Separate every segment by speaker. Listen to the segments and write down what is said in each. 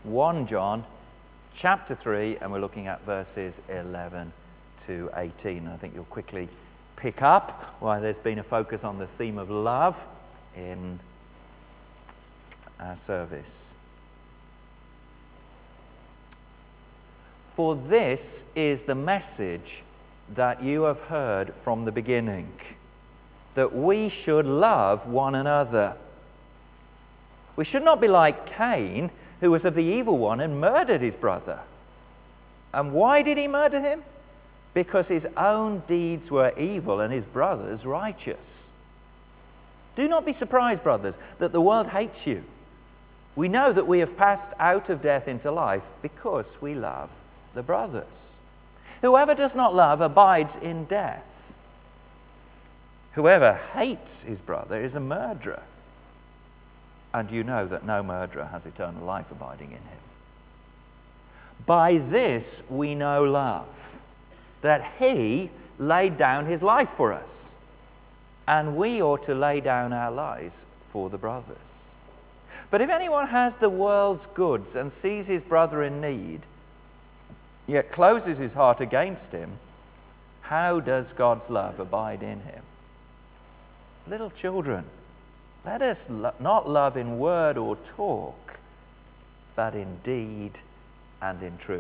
Speaker 1: 1 John chapter 3, and we're looking at verses 11 to 18. I think you'll quickly pick up why there's been a focus on the theme of love in our service. For this is the message that you have heard from the beginning, that we should love one another. We should not be like Cain, who was of the evil one and murdered his brother. And why did he murder him? Because his own deeds were evil and his brother's righteous. Do not be surprised, brothers, that the world hates you. We know that we have passed out of death into life because we love the brothers. Whoever does not love abides in death. Whoever hates his brother is a murderer. And you know that no murderer has eternal life abiding in him. By this we know love, that he laid down his life for us, and we ought to lay down our lives for the brothers. But if anyone has the world's goods and sees his brother in need, yet closes his heart against him, how does God's love abide in him? Little children, let us not love in word or talk, but in deed and in truth.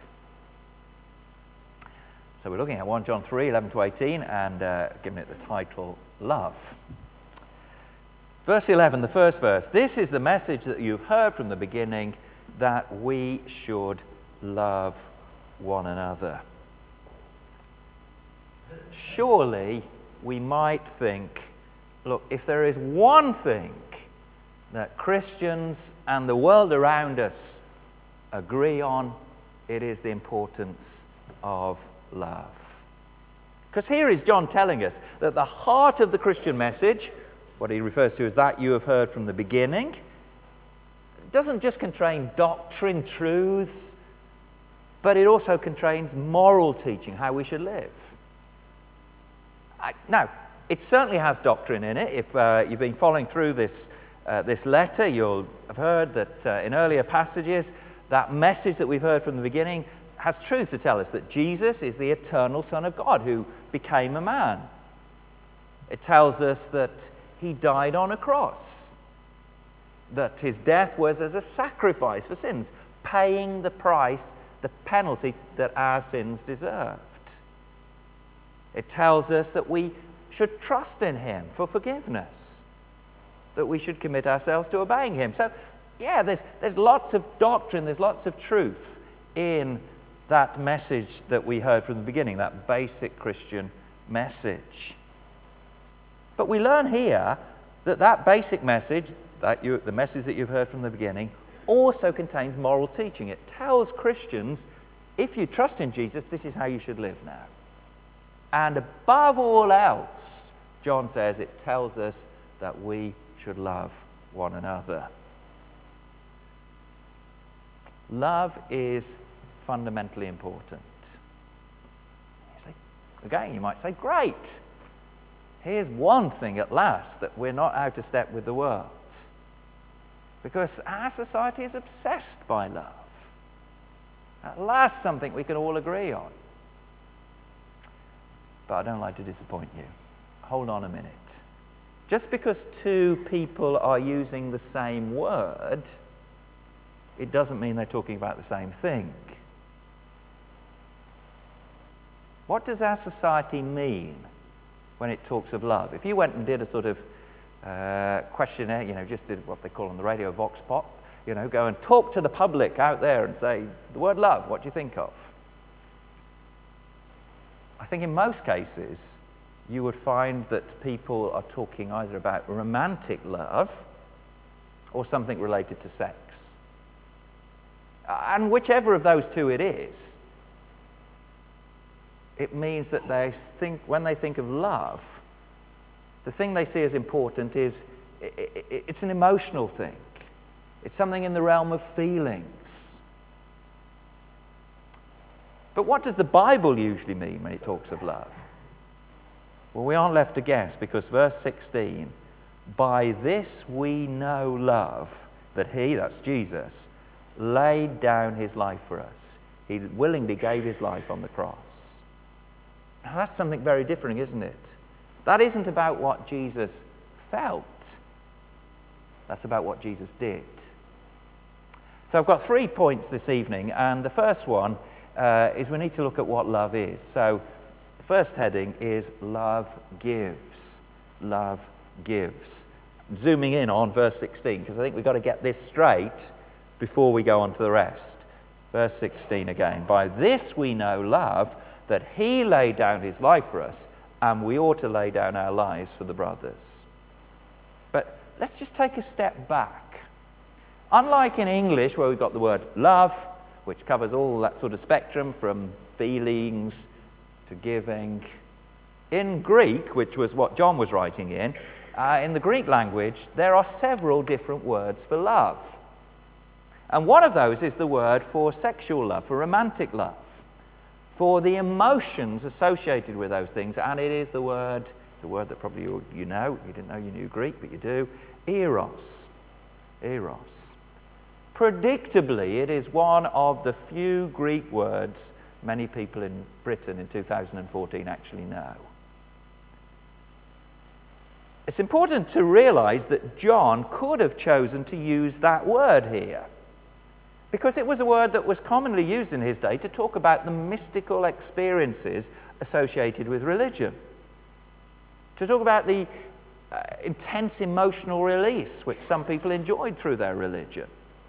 Speaker 1: So we're looking at 1 John 3, 11 to 18, and giving it the title, Love. Verse 11, the first verse. This is the message that you've heard from the beginning, that we should love one another. Surely we might think, look, if there is one thing that Christians and the world around us agree on, it is the importance of love. Because here is John telling us that the heart of the Christian message, what he refers to as that you have heard from the beginning, doesn't just contain doctrine, truths, but it also contains moral teaching, how we should live. Now, it certainly has doctrine in it. If you've been following through this letter, you'll have heard that in earlier passages, that message that we've heard from the beginning has truth to tell us that Jesus is the eternal Son of God who became a man. It tells us that he died on a cross, that his death was as a sacrifice for sins, paying the price, the penalty that our sins deserved. It tells us that we should trust in him for forgiveness, that we should commit ourselves to obeying him. So, yeah, there's lots of doctrine, there's lots of truth in that message that we heard from the beginning, that basic Christian message. But we learn here that that basic message, the message that you've heard from the beginning, also contains moral teaching. It tells Christians, if you trust in Jesus, this is how you should live now. And above all else, John says, it tells us that we should love one another. Love is fundamentally important. Again, you might say, great. Here's one thing at last that we're not out of step with the world. Because our society is obsessed by love. At last, something we can all agree on. But I don't like to disappoint you. Hold on a minute. Just because two people are using the same word, it doesn't mean they're talking about the same thing. What does our society mean when it talks of love? If you went and did a sort of questionnaire, just did what they call on the radio vox pop, go and talk to the public out there and say, the word love, what do you think of? I think in most cases, you would find that people are talking either about romantic love or something related to sex. And whichever of those two it is, it means that when they think of love, the thing they see as important is it's an emotional thing. It's something in the realm of feelings. But what does the Bible usually mean when it talks of love? Well, we aren't left to guess, because verse 16, by this we know love, that he, that's Jesus, laid down his life for us. He willingly gave his life on the cross. Now that's something very different, isn't it? That isn't about what Jesus felt. That's about what Jesus did. So I've got 3 points this evening, and the first one is we need to look at what love is. So the first heading is love gives. Love gives. Zooming in on verse 16, because I think we've got to get this straight before we go on to the rest. Verse 16 again. By this we know love, that he laid down his life for us, and we ought to lay down our lives for the brothers. But let's just take a step back. Unlike in English, where we've got the word love, which covers all that sort of spectrum from feelings to giving, in Greek, which was what John was writing in the Greek language, there are several different words for love. And one of those is the word for sexual love, for romantic love, for the emotions associated with those things. And it is the word that probably you know. You didn't know you knew Greek, but you do. Eros. Eros. Predictably, it is one of the few Greek words many people in Britain in 2014 actually know. It's important to realize that John could have chosen to use that word here, because it was a word that was commonly used in his day to talk about the mystical experiences associated with religion, to talk about the intense emotional release which some people enjoyed through their religion.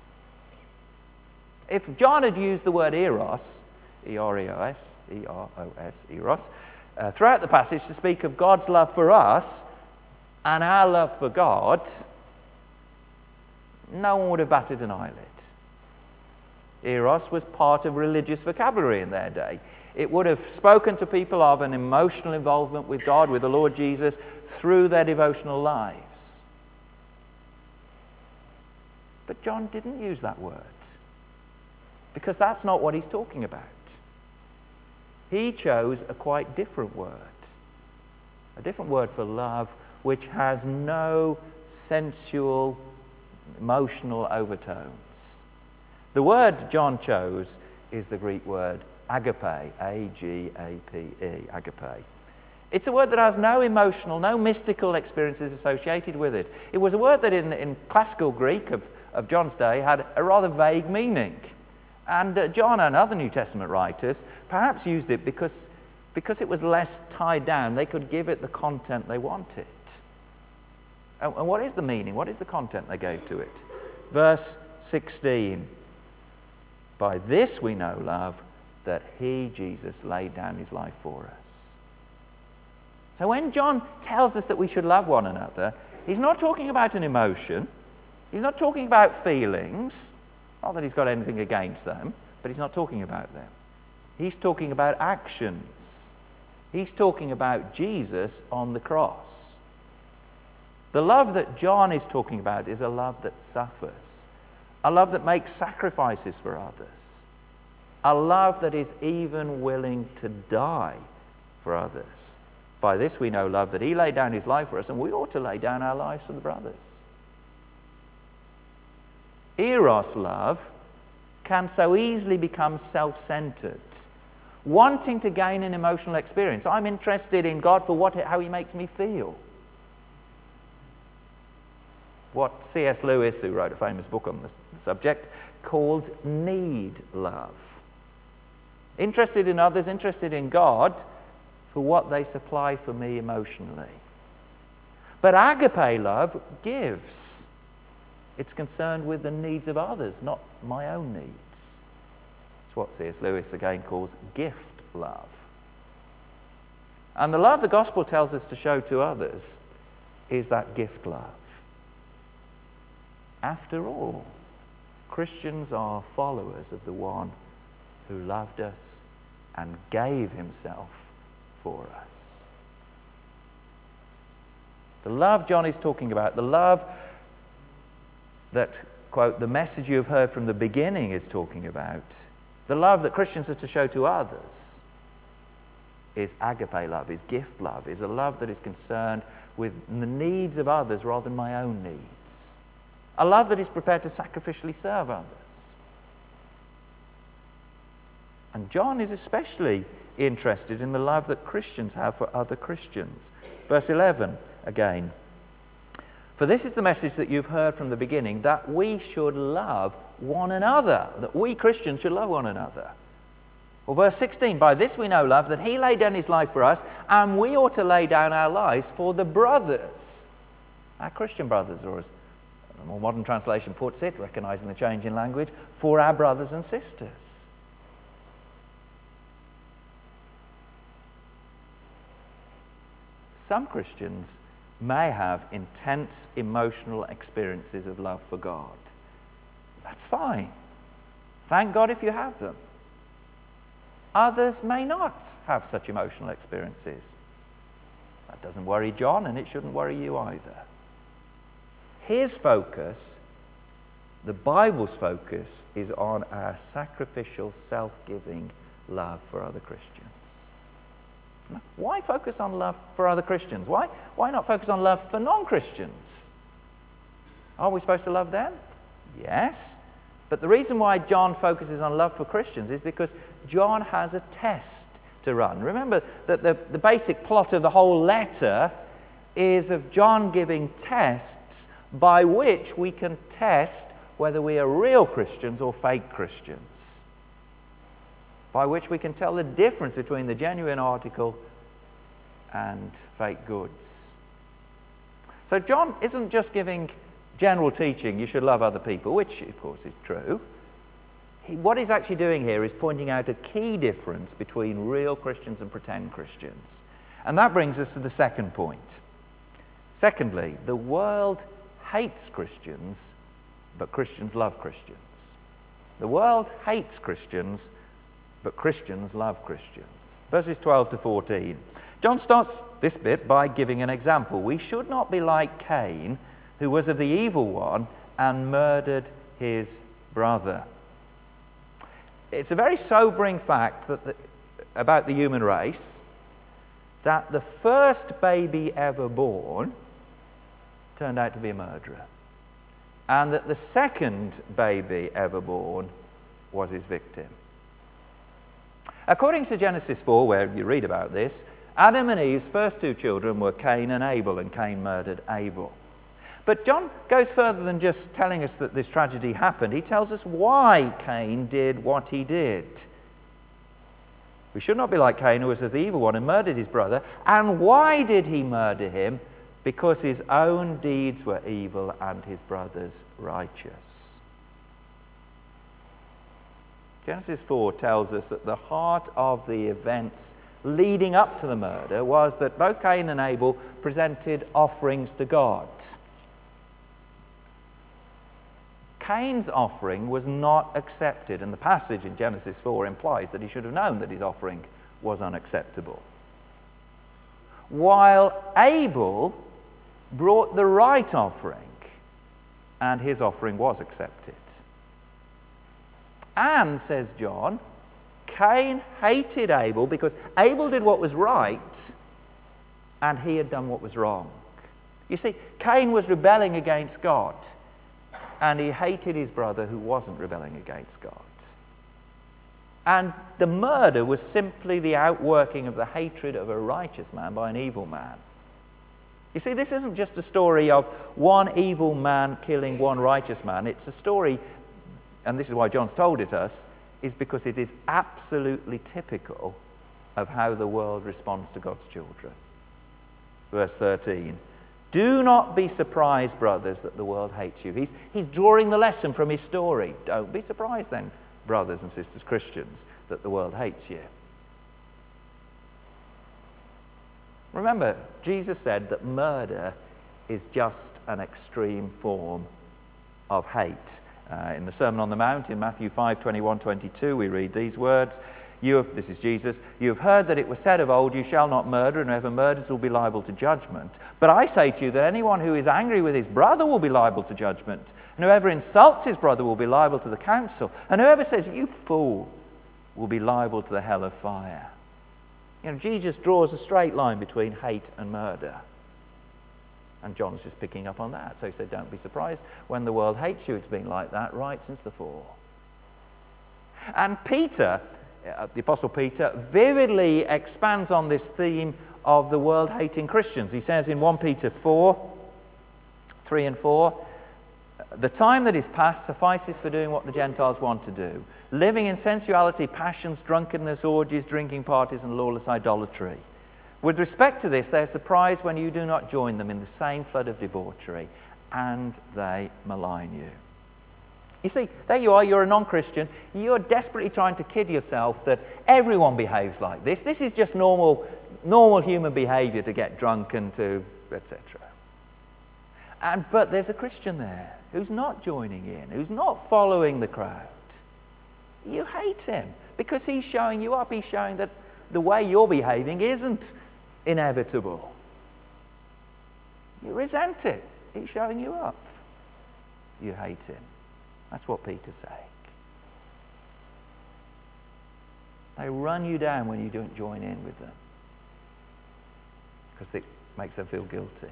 Speaker 1: If John had used the word eros, E-R-E-O-S, E-R-O-S, eros, throughout the passage to speak of God's love for us and our love for God, no one would have batted an eyelid. Eros was part of religious vocabulary in their day. It would have spoken to people of an emotional involvement with God, with the Lord Jesus, through their devotional lives. But John didn't use that word, because that's not what he's talking about. He chose a quite different word for love, which has no sensual, emotional overtones. The word John chose is the Greek word agape, A-G-A-P-E, agape. It's a word that has no emotional, no mystical experiences associated with it. It was a word that in classical Greek of John's day had a rather vague meaning. And John and other New Testament writers perhaps used it because it was less tied down. They could give it the content they wanted. And what is the meaning? What is the content they gave to it? Verse 16. By this we know love, that he, Jesus, laid down his life for us. So when John tells us that we should love one another, he's not talking about an emotion. He's not talking about feelings. Not that he's got anything against them, but he's not talking about them. He's talking about actions. He's talking about Jesus on the cross. The love that John is talking about is a love that suffers, a love that makes sacrifices for others, a love that is even willing to die for others. By this we know love, that he laid down his life for us, and we ought to lay down our lives for the brothers. Eros love can so easily become self-centered, wanting to gain an emotional experience. I'm interested in God for how he makes me feel. What C.S. Lewis, who wrote a famous book on the subject, called need love. Interested in others, interested in God for what they supply for me emotionally. But agape love gives. It's concerned with the needs of others, not my own needs. It's what C.S. Lewis again calls gift love. And the love the gospel tells us to show to others is that gift love. After all, Christians are followers of the one who loved us and gave himself for us. The love John is talking about, the love that, quote, the message you have heard from the beginning is talking about, the love that Christians are to show to others, is agape love, is gift love, is a love that is concerned with the needs of others rather than my own needs. A love that is prepared to sacrificially serve others. And John is especially interested in the love that Christians have for other Christians. Verse 11 again. For this is the message that you've heard from the beginning, that we should love one another, that we Christians should love one another. Well, verse 16, by this we know love, that he laid down his life for us, and we ought to lay down our lives for the brothers, our Christian brothers, or as a more modern translation puts it, recognizing the change in language, for our brothers and sisters. Some Christians may have intense emotional experiences of love for God. That's fine. Thank God if you have them. Others may not have such emotional experiences. That doesn't worry John, and it shouldn't worry you either. His focus, the Bible's focus, is on our sacrificial, self-giving love for other Christians. Why focus on love for other Christians? Why not focus on love for non-Christians? Are we supposed to love them? Yes. But the reason why John focuses on love for Christians is because John has a test to run. Remember that the basic plot of the whole letter is of John giving tests by which we can test whether we are real Christians or fake Christians. By which we can tell the difference between the genuine article and fake goods. So John isn't just giving general teaching, you should love other people, which of course is true. What he's actually doing here is pointing out a key difference between real Christians and pretend Christians. And that brings us to the second point. Secondly, the world hates Christians, but Christians love Christians. The world hates Christians, but Christians love Christians. Verses 12 to 14. John starts this bit by giving an example. We should not be like Cain, who was of the evil one and murdered his brother. It's a very sobering fact about the human race that the first baby ever born turned out to be a murderer, and that the second baby ever born was his victim. According to Genesis 4, where you read about this, Adam and Eve's first two children were Cain and Abel, and Cain murdered Abel. But John goes further than just telling us that this tragedy happened. He tells us why Cain did what he did. We should not be like Cain, who was of the evil one and murdered his brother. And why did he murder him? Because his own deeds were evil and his brother's righteous. Genesis 4 tells us that the heart of the events leading up to the murder was that both Cain and Abel presented offerings to God. Cain's offering was not accepted, and the passage in Genesis 4 implies that he should have known that his offering was unacceptable. While Abel brought the right offering, and his offering was accepted. And, says John, Cain hated Abel because Abel did what was right, and he had done what was wrong. You see, Cain was rebelling against God, and he hated his brother who wasn't rebelling against God. And the murder was simply the outworking of the hatred of a righteous man by an evil man. You see, this isn't just a story of one evil man killing one righteous man. It's a story, and this is why John's told it us, is because it is absolutely typical of how the world responds to God's children. Verse 13. Do not be surprised, brothers, that the world hates you. He's drawing the lesson from his story. Don't be surprised then, brothers and sisters Christians, that the world hates you. Remember, Jesus said that murder is just an extreme form of hate. In the Sermon on the Mount, in Matthew 5:21-22, we read these words. This is Jesus. You have heard that it was said of old, you shall not murder, and whoever murders will be liable to judgment. But I say to you that anyone who is angry with his brother will be liable to judgment. And whoever insults his brother will be liable to the council. And whoever says, you fool, will be liable to the hell of fire. You know, Jesus draws a straight line between hate and murder. And John's just picking up on that. So he said, don't be surprised when the world hates you. It's been like that right since the fall. And Peter, the Apostle Peter, vividly expands on this theme of the world hating Christians. He says in 1 Peter 4:3 and 4, the time that is past suffices for doing what the Gentiles want to do, living in sensuality, passions, drunkenness, orgies, drinking parties, and lawless idolatry. With respect to this, they are surprised when you do not join them in the same flood of debauchery, and they malign you. You see, there you are, you're a non-Christian, you're desperately trying to kid yourself that everyone behaves like this. This is just normal human behavior to get drunk and to etc. But there's a Christian there who's not joining in, who's not following the crowd. You hate him because he's showing you up. He's showing that the way you're behaving isn't inevitable. You resent it. He's showing you up. You hate him. That's what Peter's saying. They run you down when you don't join in with them because it makes them feel guilty.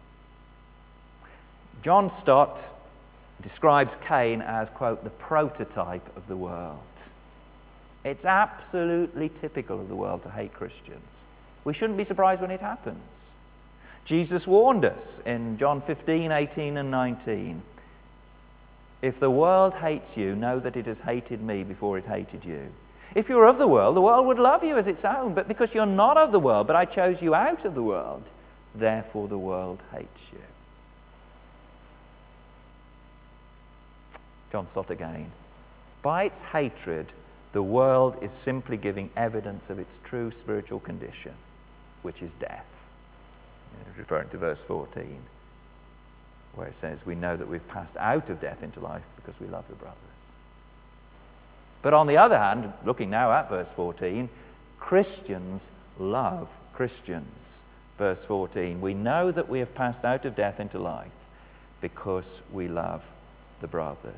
Speaker 1: John Stott describes Cain as, quote, the prototype of the world. It's absolutely typical of the world to hate Christians. We shouldn't be surprised when it happens. Jesus warned us in John 15:18 and 19. If the world hates you, know that it has hated me before it hated you. If you were of the world would love you as its own. But because you're not of the world, but I chose you out of the world, therefore the world hates you. John Stott again. By its hatred, the world is simply giving evidence of its true spiritual condition, which is death. Referring to verse 14, where it says, we know that we've passed out of death into life because we love the brothers. But on the other hand, looking now at verse 14, Christians love Christians. Verse 14, we know that we have passed out of death into life because we love the brothers.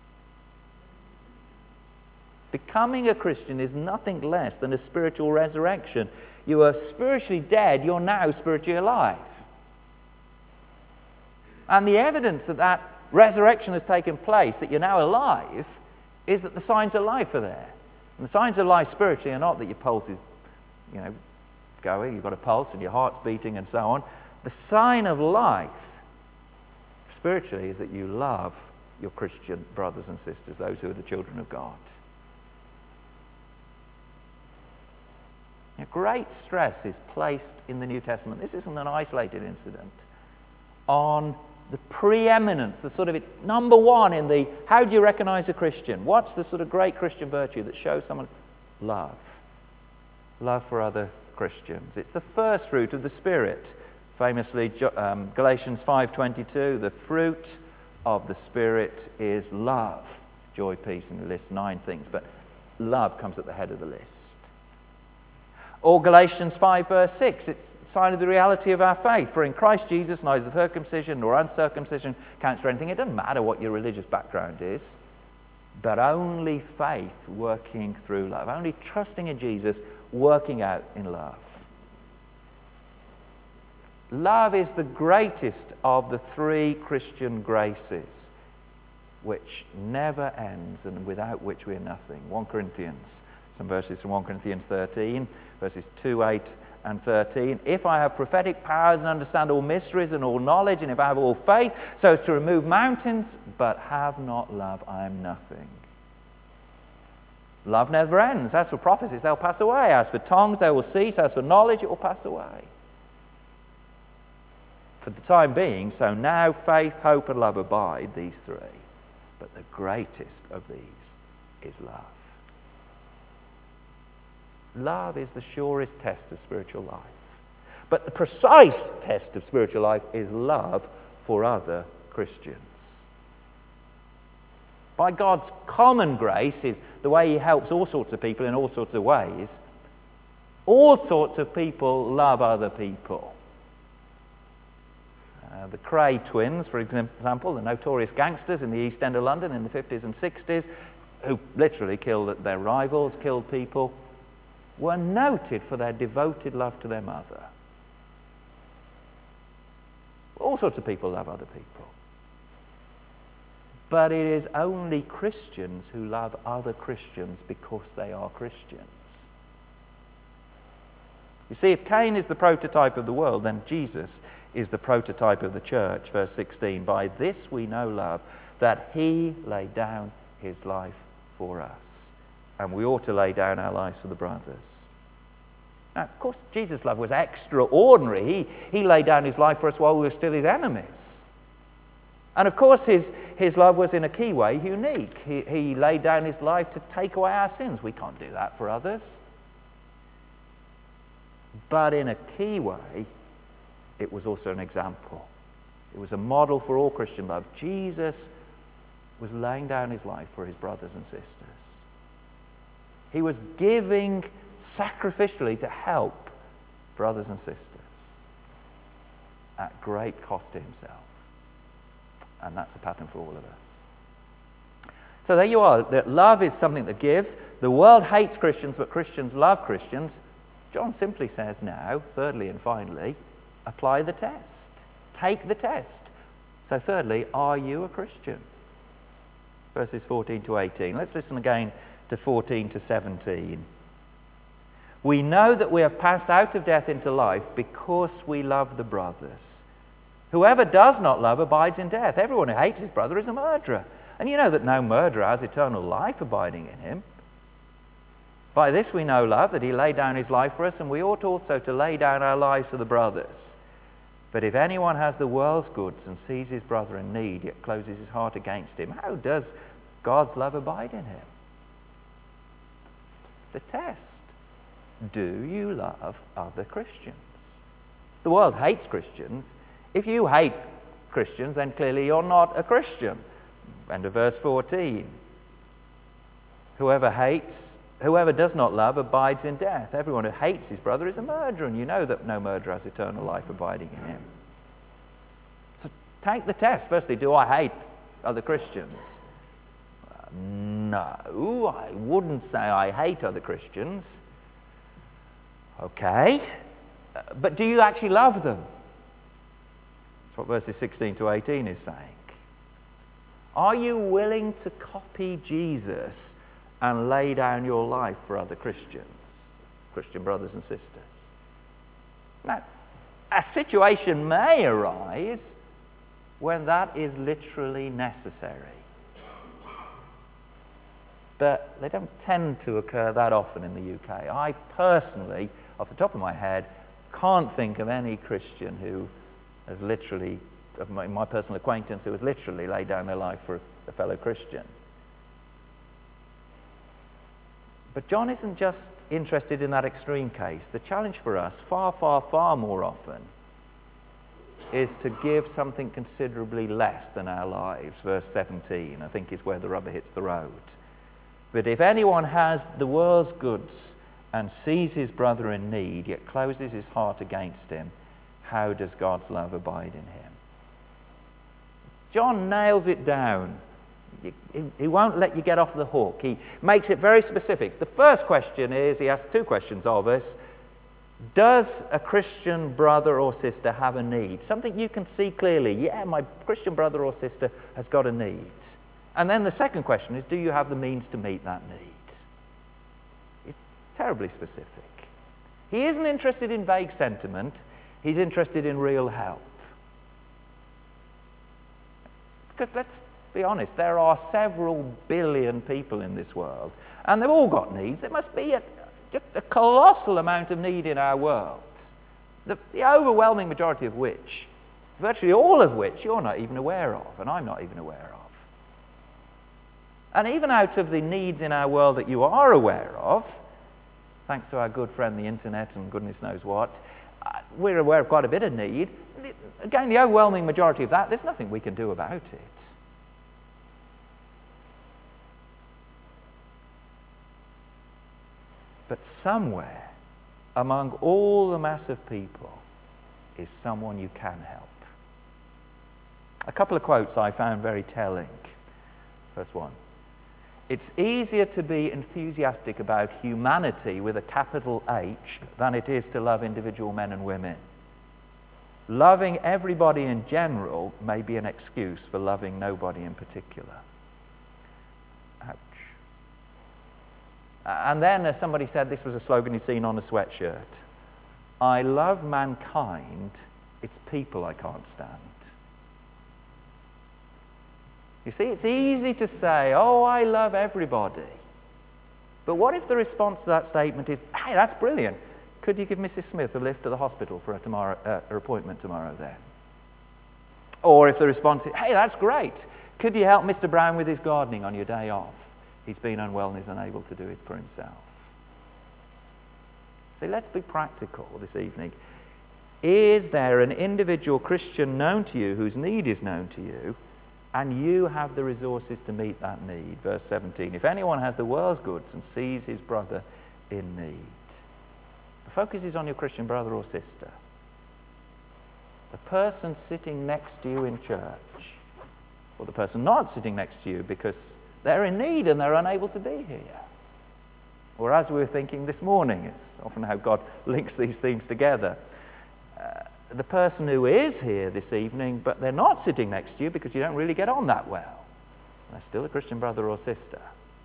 Speaker 1: Becoming a Christian is nothing less than a spiritual resurrection. You are spiritually dead, you're now spiritually alive. And the evidence that that resurrection has taken place, that you're now alive, is that the signs of life are there. And the signs of life spiritually are not that your pulse is, going, you've got a pulse and your heart's beating and so on. The sign of life spiritually is that you love your Christian brothers and sisters, those who are the children of God. Great stress is placed in the New Testament. This isn't an isolated incident. On the preeminence, the sort of number one in the how do you recognize a Christian? What's the sort of great Christian virtue that shows someone love? Love for other Christians. It's the first fruit of the Spirit. Famously, Galatians 5:22, the fruit of the Spirit is love, joy, peace, and it lists 9 things, but love comes at the head of the list. Or Galatians 5 verse 6, it's a sign of the reality of our faith. For in Christ Jesus, neither circumcision nor uncircumcision counts for anything. It doesn't matter what your religious background is, but only faith working through love. Only trusting in Jesus, working out in love. Love is the greatest of the 3 Christian graces, which never ends and without which we are nothing. 1 Corinthians, some verses from 1 Corinthians 13, verses 2, 8 and 13. If I have prophetic powers and understand all mysteries and all knowledge, and if I have all faith so as to remove mountains, but have not love, I am nothing. Love never ends. As for prophecies, they'll pass away. As for tongues, they will cease. As for knowledge, it will pass away. For the time being, so now faith, hope, and love abide, these 3. But the greatest of these is love. Love is the surest test of spiritual life. But the precise test of spiritual life is love for other Christians. By God's common grace is the way he helps all sorts of people in all sorts of ways. All sorts of people love other people. The Cray twins, for example, the notorious gangsters in the East End of London in the 50s and 60s, who literally killed their rivals, killed people, were noted for their devoted love to their mother. All sorts of people love other people. But it is only Christians who love other Christians because they are Christians. You see, if Cain is the prototype of the world, then Jesus is the prototype of the church. Verse 16, by this we know love, that he laid down his life for us. And we ought to lay down our lives for the brothers. Now, of course, Jesus' love was extraordinary. He laid down his life for us while we were still his enemies. And of course, his love was in a key way unique. He laid down his life to take away our sins. We can't do that for others. But in a key way, it was also an example. It was a model for all Christian love. Jesus was laying down his life for his brothers and sisters. He was giving sacrificially to help brothers and sisters at great cost to himself. And that's a pattern for all of us. So there you are. That love is something that gives. The world hates Christians, but Christians love Christians. John simply says now, thirdly and finally, apply the test. Take the test. So thirdly, are you a Christian? Verses 14 to 18. Let's listen again to 14 to 17. We know that we have passed out of death into life because we love the brothers. Whoever does not love abides in death. Everyone who hates his brother is a murderer. And you know that no murderer has eternal life abiding in him. By this we know love, that he laid down his life for us, and we ought also to lay down our lives for the brothers. But if anyone has the world's goods and sees his brother in need, yet closes his heart against him, how does God's love abide in him? The test. Do you love other Christians? The world hates Christians. If you hate Christians, then clearly you're not a Christian. End of verse 14. Whoever does not love abides in death. Everyone who hates his brother is a murderer, and you know that no murderer has eternal life abiding in him. So take the test. Firstly, do I hate other Christians? No, I wouldn't say I hate other Christians. Okay. But do you actually love them? That's what verses 16 to 18 is saying. Are you willing to copy Jesus and lay down your life for other Christians, Christian brothers and sisters? Now, a situation may arise when that is literally necessary. But they don't tend to occur that often in the UK. I personally, off the top of my head, can't think of any Christian who has literally, of my personal acquaintance, who has literally laid down their life for a fellow Christian. But John isn't just interested in that extreme case. The challenge for us, far, far, far more often, is to give something considerably less than our lives. Verse 17, I think, is where the rubber hits the road. But if anyone has the world's goods and sees his brother in need, yet closes his heart against him, how does God's love abide in him? John nails it down. He won't let you get off the hook. He makes it very specific. The first question is, he asks two questions of us. Does a Christian brother or sister have a need? Something you can see clearly. Yeah, my Christian brother or sister has got a need. And then the second question is, do you have the means to meet that need? It's terribly specific. He isn't interested in vague sentiment. He's interested in real help. Because let's be honest, there are several billion people in this world, and they've all got needs. There must be just a colossal amount of need in our world, the overwhelming majority of which, virtually all of which, you're not even aware of, and I'm not even aware of. And even out of the needs in our world that you are aware of, thanks to our good friend the internet and goodness knows what, we're aware of quite a bit of need. Again, the overwhelming majority of that, there's nothing we can do about it. But somewhere among all the mass of people is someone you can help. A couple of quotes I found very telling. First one. It's easier to be enthusiastic about humanity with a capital H than it is to love individual men and women. loving everybody in general may be an excuse for loving nobody in particular. Ouch. And then, as somebody said, this was a slogan you'd seen on a sweatshirt. I love mankind, it's people I can't stand. You see, it's easy to say, oh, I love everybody. But what if the response to that statement is, hey, that's brilliant. Could you give Mrs. Smith a lift to the hospital for her appointment tomorrow then? Or if the response is, hey, that's great. Could you help Mr. Brown with his gardening on your day off? He's been unwell and is unable to do it for himself. So let's be practical this evening. Is there an individual Christian known to you whose need is known to you, and you have the resources to meet that need? Verse 17, if anyone has the world's goods and sees his brother in need. The focus is on your Christian brother or sister. The person sitting next to you in church, or the person not sitting next to you because they're in need and they're unable to be here. Or as we were thinking this morning, it's often how God links these themes together. The person who is here this evening, but they're not sitting next to you because you don't really get on that well. They're still a Christian brother or sister.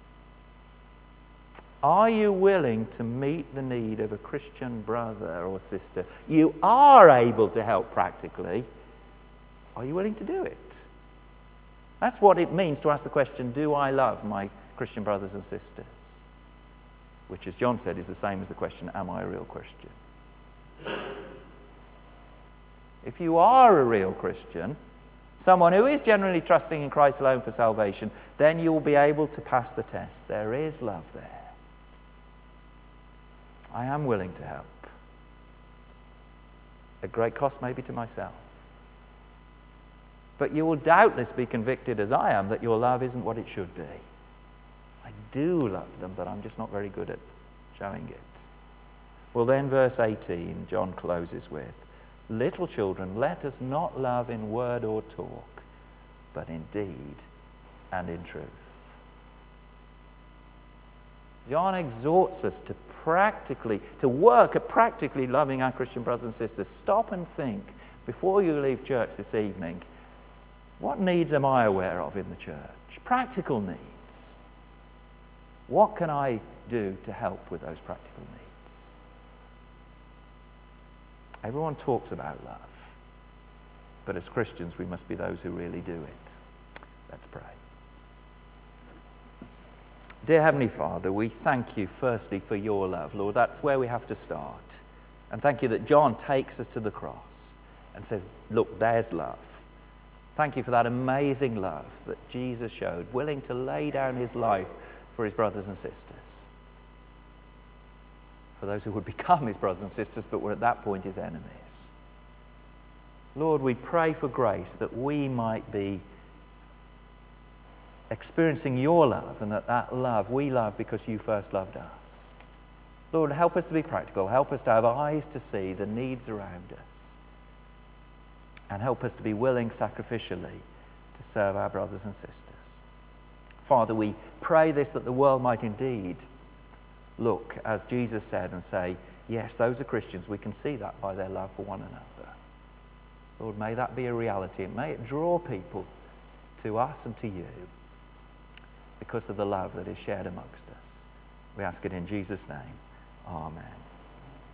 Speaker 1: Are you willing to meet the need of a Christian brother or sister? You are able to help practically. Are you willing to do it? That's what it means to ask the question, do I love my Christian brothers and sisters? Which, as John said, is the same as the question, am I a real Christian? If you are a real Christian, someone who is generally trusting in Christ alone for salvation, then you will be able to pass the test. There is love there. I am willing to help. At great cost maybe to myself. But you will doubtless be convicted, as I am, that your love isn't what it should be. I do love them, but I'm just not very good at showing it. Well then, verse 18, John closes with, little children, let us not love in word or talk, but in deed and in truth. John exhorts us to work at practically loving our Christian brothers and sisters. Stop and think, before you leave church this evening, what needs am I aware of in the church? Practical needs. What can I do to help with those practical needs? Everyone talks about love, but as Christians we must be those who really do it. Let's pray. Dear Heavenly Father, we thank you firstly for your love, Lord. That's where we have to start. And thank you that John takes us to the cross and says, look, there's love. Thank you for that amazing love that Jesus showed, willing to lay down his life for his brothers and sisters. For those who would become his brothers and sisters, but were at that point his enemies. Lord, we pray for grace that we might be experiencing your love, and that love we love because you first loved us. Lord, help us to be practical. Help us to have eyes to see the needs around us. And help us to be willing sacrificially to serve our brothers and sisters. Father, we pray this that the world might indeed look, as Jesus said, and say, yes, those are Christians. We can see that by their love for one another. Lord, may that be a reality, and may it draw people to us and to you because of the love that is shared amongst us. We ask it in Jesus' name. Amen.